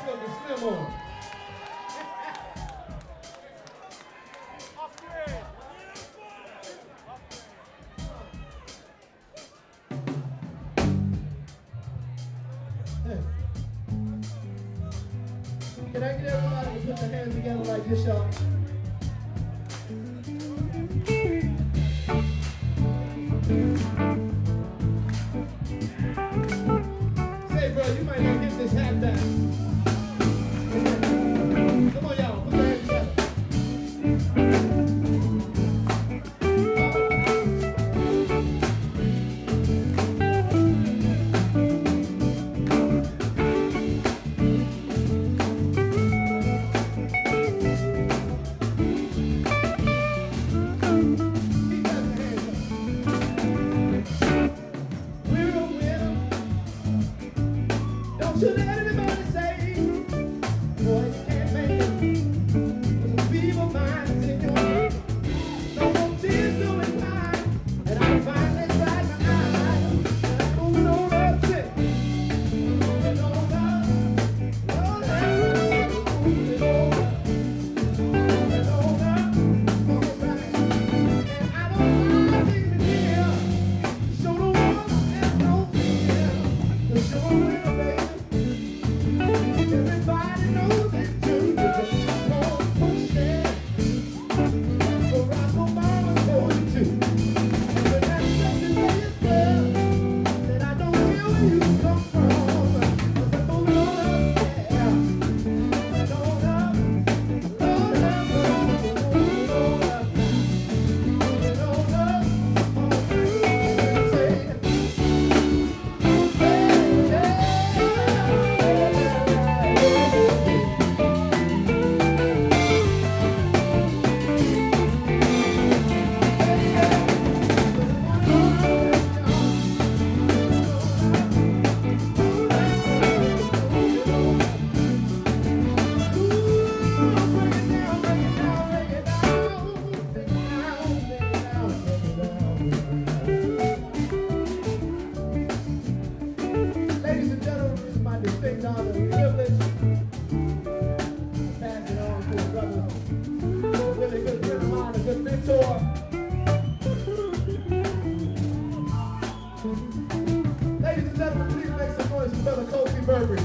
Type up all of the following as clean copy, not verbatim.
Slim on. Can I get everybody to put their hands together like this, y'all? Say, bro, you might not get this hat back. Come on, y'all, put your hands together. Should let anybody say, boy, you can't make it. There's a feeble minds in your head. No more tears doing mine. And I finally cried my eyes. And I'm moving on up to it. Moving on up. Lord have mercy. Moving on up. Moving on up. All right. And I don't mind leaving here. Show the world there's no fear. The show will, baby. Everybody knows it too. Just won't push it. So rock on mama for you too. But that's something that is good. That I don't care where you come from. Cause I'm moving on up, yeah. Moving on up. Lord have mercy. Moving on up. Moving on up. All right. Say, ladies and gentlemen, it's my distinct honor and privilege to pass it on to a brother, a really good friend of mine, a good mentor. Ladies and gentlemen, please make some noise for Brother Kofi Burbridge.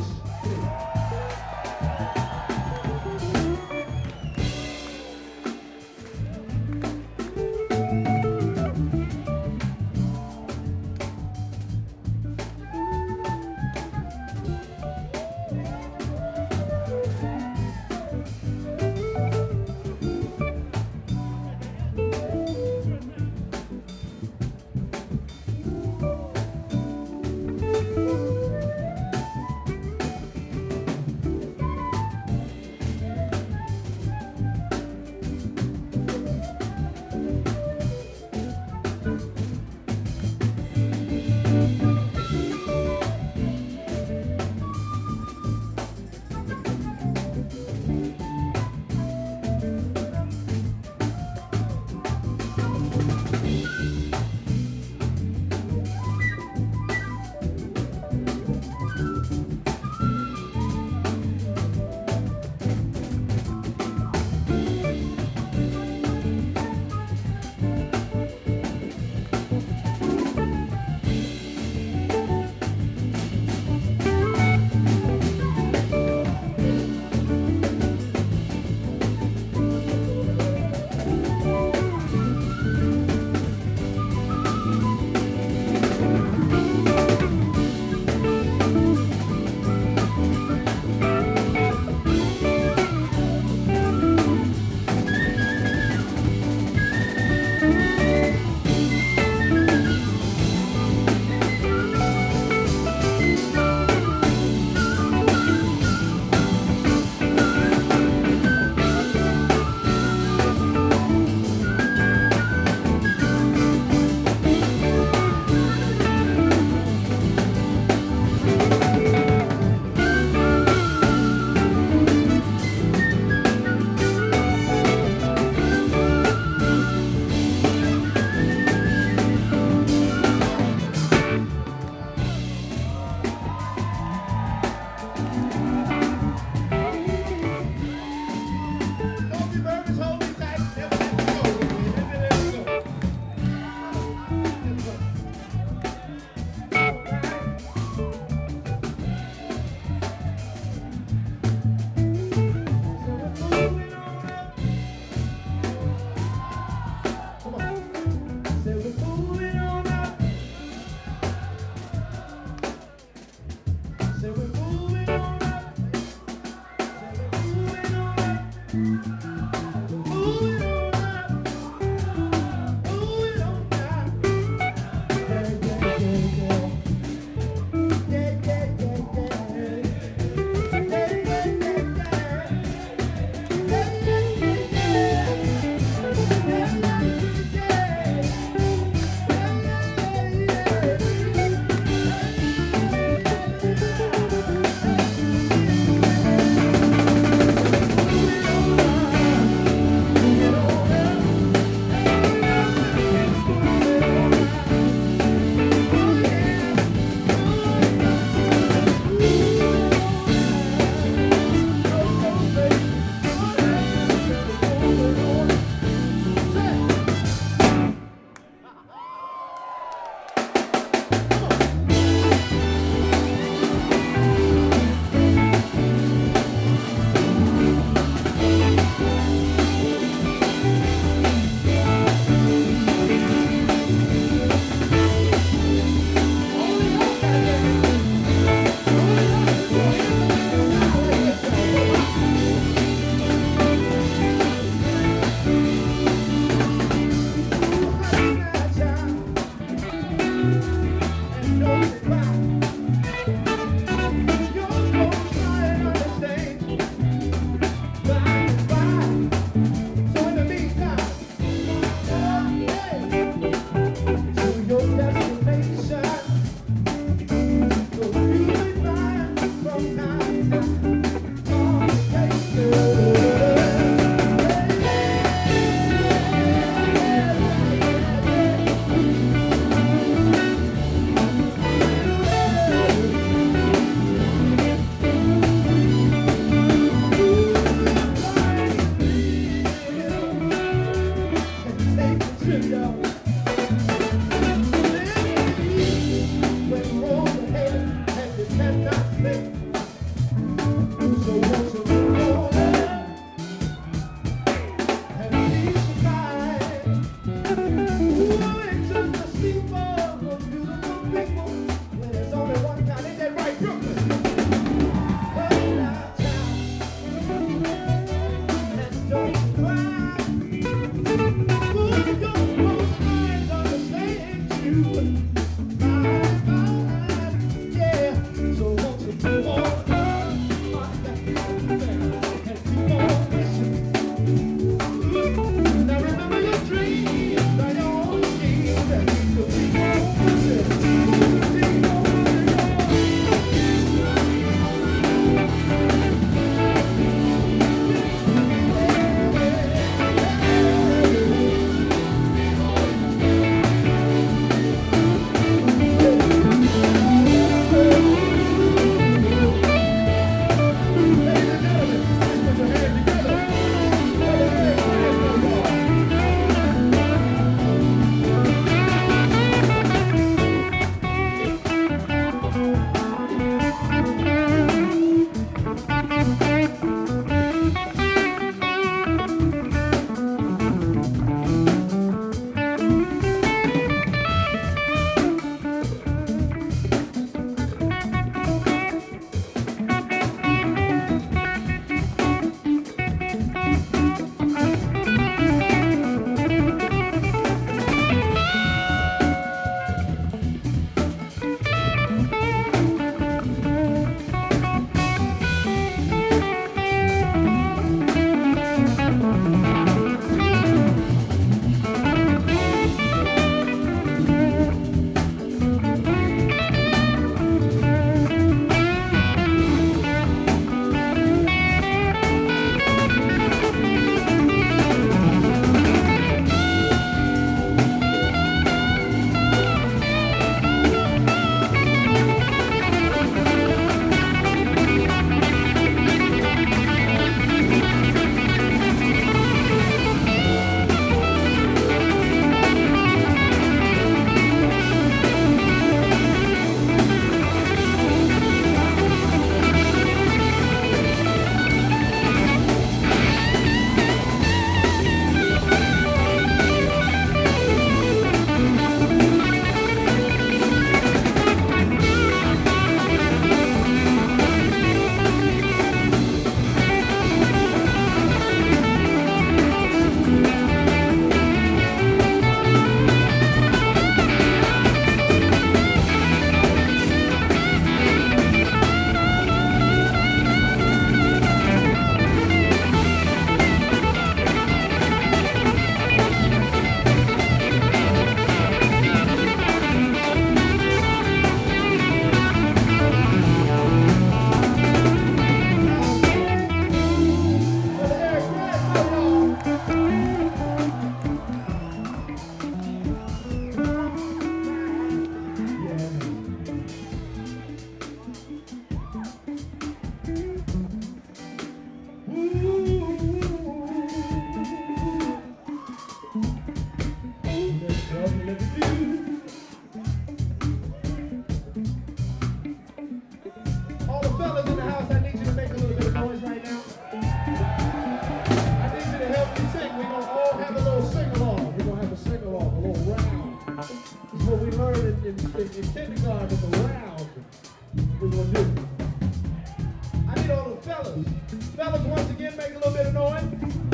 fellas. Fellas, once again, make a little bit of noise.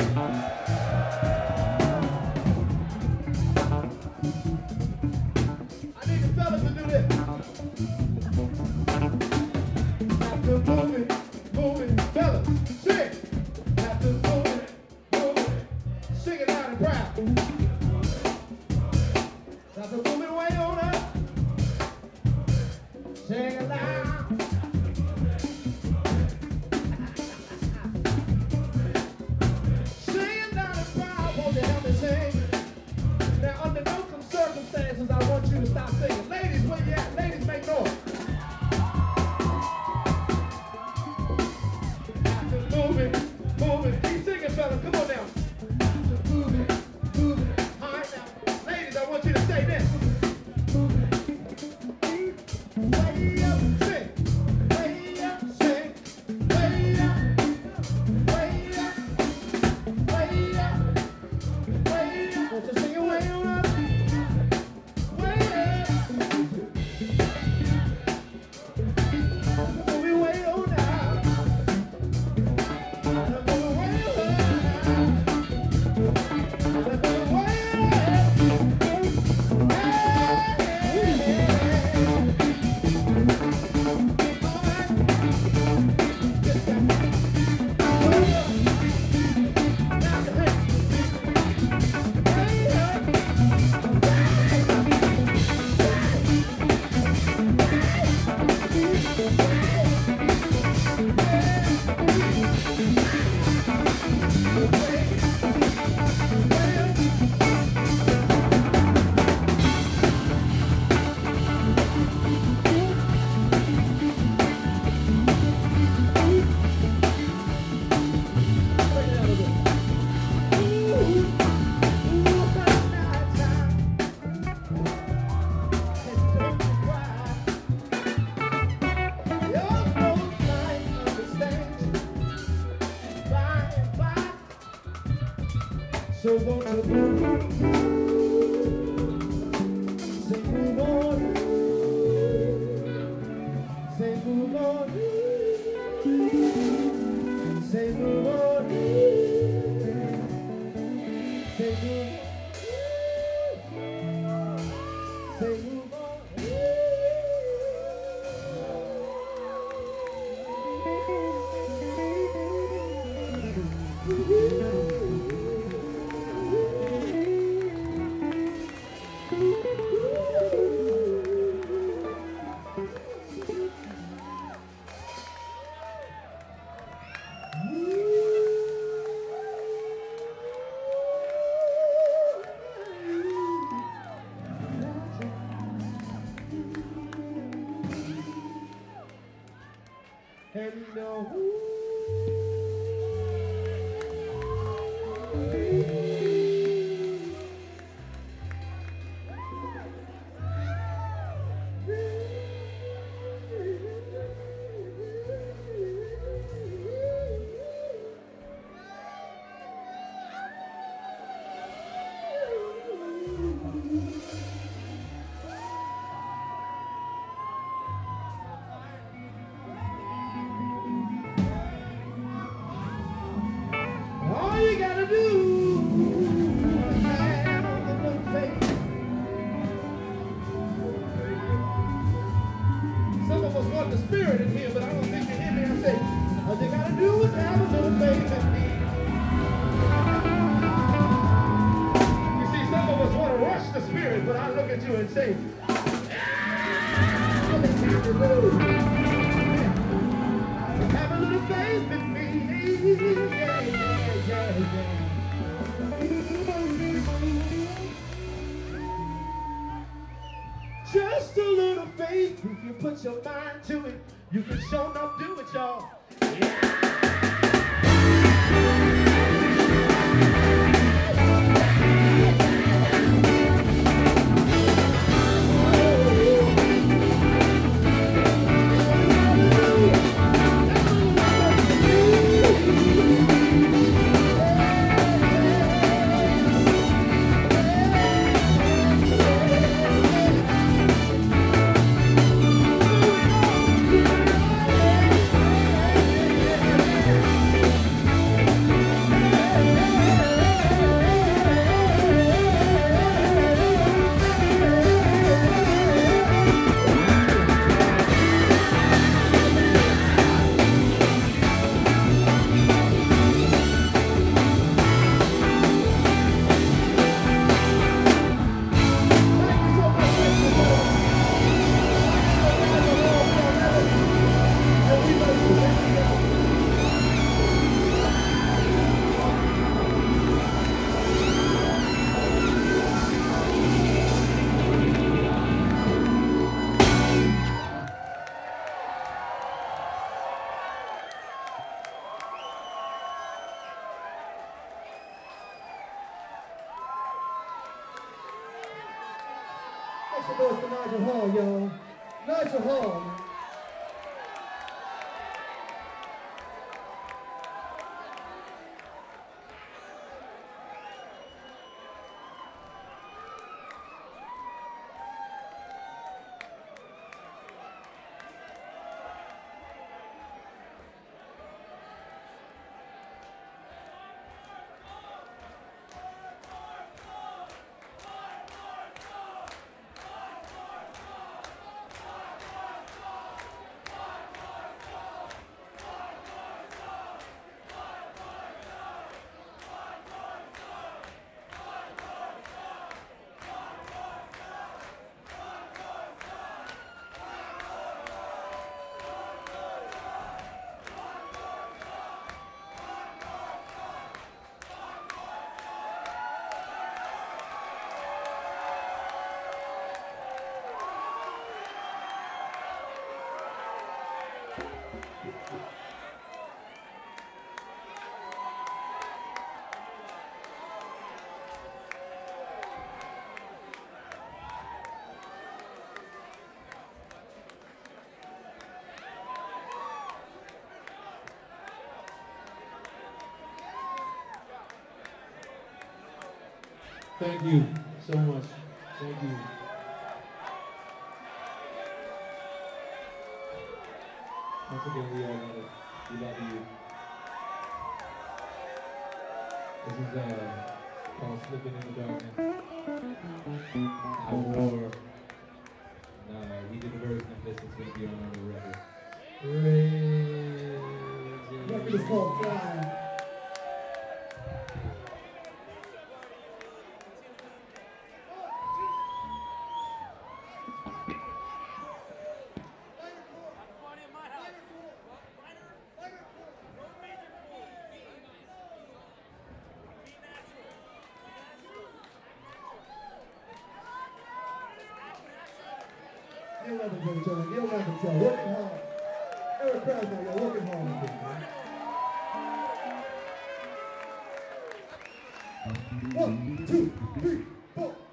I need the fellas to do this. Have to move it, fellas. Sing. Have to move it. Sing it loud and proud. Have to move it way on up. Sing it loud. Sing it loud and proud. Won't you help me sing? Now, under no circumstances, I want you to stop singing. Ladies, where you at? Ladies, make noise. Have to move it. Keep singing, fella. Come on now. Have to move it. All right, now. Ladies, I want you to say this. Way up, sing. Way up, sing. Way up. Way up. Way up. Way up. Won't you sing it way on up? Way up. Move it way on up. Move it way on up. Move it way so won't you move? Say move on. Say move on. Say move on. Say move on. Say move on. And you know, all you gotta do is have a little faith. Some of us want the spirit in here, but I don't think you hear me. I say, all you gotta do is have a little faith in me. You see, some of us want to rush the spirit, but I look at you and say, all you got to do is have a little faith in me. Yeah. Just a little faith, if you put your mind to it, you can sure enough do it, y'all. some noise for Nigel Hall, y'all. Nigel Hall. Thank you so much. Thank you. Once again, we all love it. We love you. This is called Slipping in the Darkness. I wore, we did a version of this. It's going to be on our record. The record is called Fly. Neil Levinson, John. Neil Levinson, working hard. Eric Krasner, you're working hard. Man. 1, 2, 3, 4.